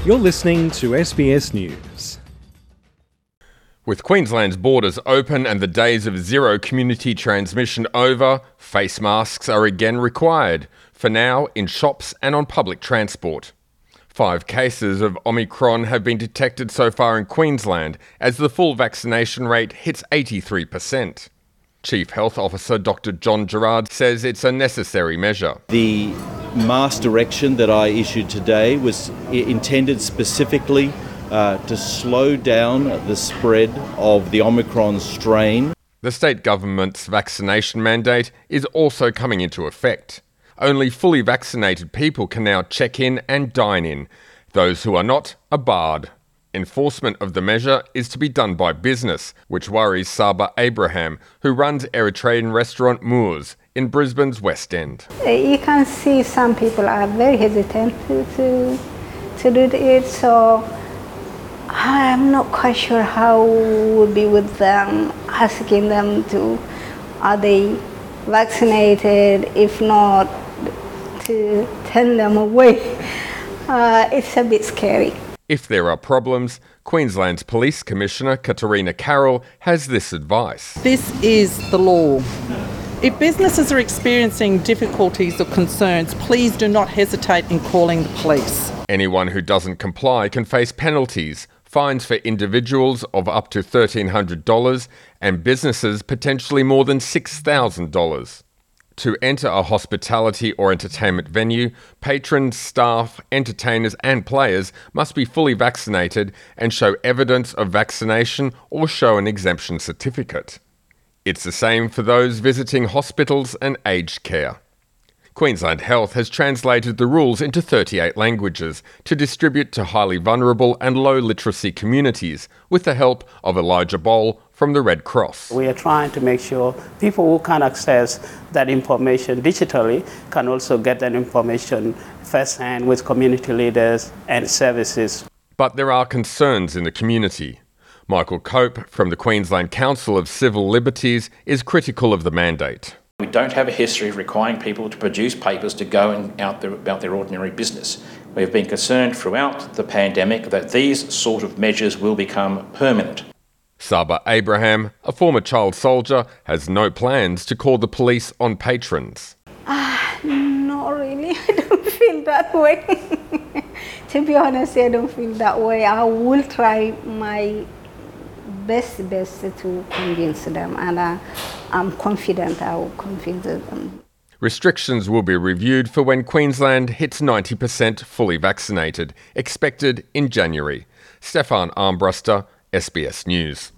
You're listening to SBS News. With Queensland's borders open and the days of zero community transmission over, face masks are again required, for now in shops and on public transport. 5 cases of Omicron have been detected so far in Queensland as the full vaccination rate hits 83%. Chief Health Officer Dr John Gerard says it's a necessary measure. The mask direction that I issued today was intended specifically to slow down the spread of the Omicron strain. The state government's vaccination mandate is also coming into effect. Only fully vaccinated people can now check in and dine in. Those who are not are barred. Enforcement of the measure is to be done by business, which worries Saba Abraham, who runs Eritrean restaurant Moors in Brisbane's West End. You can see some people are very hesitant to do it, so I'm not quite sure how we'll be with them, asking them are they vaccinated? If not, to turn them away. It's a bit scary. If there are problems, Queensland's Police Commissioner Katarina Carroll has this advice. This is the law. If businesses are experiencing difficulties or concerns, please do not hesitate in calling the police. Anyone who doesn't comply can face penalties, fines for individuals of up to $1,300 and businesses potentially more than $6,000. To enter a hospitality or entertainment venue, patrons, staff, entertainers and players must be fully vaccinated and show evidence of vaccination or show an exemption certificate. It's the same for those visiting hospitals and aged care. Queensland Health has translated the rules into 38 languages to distribute to highly vulnerable and low literacy communities with the help of Elijah Boll from the Red Cross. We are trying to make sure people who can access that information digitally can also get that information firsthand with community leaders and services. But there are concerns in the community. Michael Cope from the Queensland Council of Civil Liberties is critical of the mandate. We don't have a history of requiring people to produce papers to go about their ordinary business. We have been concerned throughout the pandemic that these sort of measures will become permanent. Saba Abraham, a former child soldier, has no plans to call the police on patrons. Not really. I don't feel that way. To be honest, I don't feel that way. I will try my best to convince them, and I'm confident I will convince them. Restrictions will be reviewed for when Queensland hits 90% fully vaccinated, expected in January. Stefan Armbruster, SBS News.